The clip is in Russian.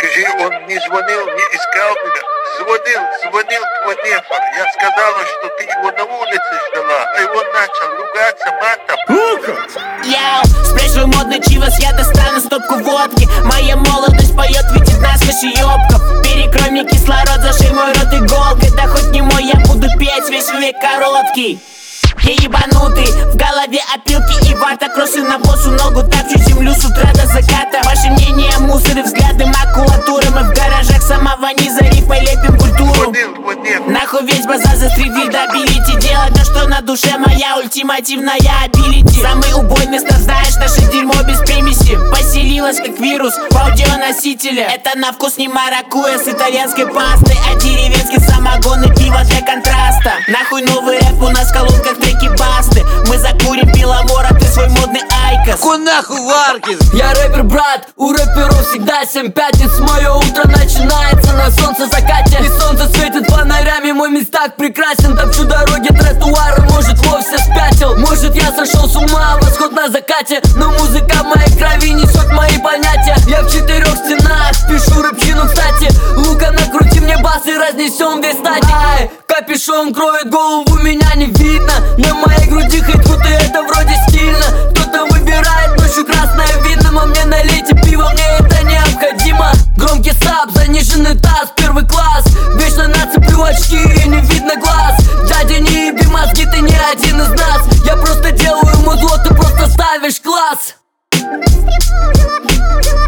Скажи, он не звонил, не искал меня. Звонил телефон. Я сказала, что ты его на улице ждала, а он начал ругаться матом. Яу, спрашиваю модный чивас, я достану стопку водки. Моя молодость поет, видит насквозь ёбков. Перекрой мне кислород, зашей мой рот иголкой. Да хоть не мой, я буду петь весь век короткий. Я ебанутый, в голове опилки и вата. Кросы на босу ногу, тапчу землю с утра до заката. Ваше мнение, мусор и взгляды, макулатуры. Мы в гаражах самого низа рифмой лепим культуру. Нахуй весь базар за стрит добилите. Делать то, что на душе, моя ультимативная абилити. Самый убойный став, знаешь, наше дерьмо без примеси. Поселилась как вирус в аудионосителе. Это на вкус не маракуйя с итальянской пастой, а деревенский самогон и пиво для контраста. Нахуй новый рэп у нас в колонках треки басты. Мы закурим пиломор, а ты свой модный айкос. Ку нахуй Варкис. Я рэпер, брат, у рэперов всегда 7 пятниц. Мое утро начинается на солнце закате. И солнце светит фонарями, мой местак прекрасен. Топчу дороги, тротуары, может вовсе спятил. Может я сошел с ума, восход на закате. Но музыка в моей крови несет мои понятия. Я в 4 стенах, пишу рэпчину, кстати. Лука, накрути мне бас и разнесем весь стадик. Ай, капюшон кроет голову, меня не видно. На моей груди хоть будто это вроде стильно. Кто-то выбирает ночью красное вино, а мне налейте пиво, мне это необходимо. Громкий сап, заниженный таз, первый класс. Вечно нацеплю очки и не видно глаз. Дядя, не еби мозги, ты не один из нас. Я просто делаю музло, ты просто ставишь класс.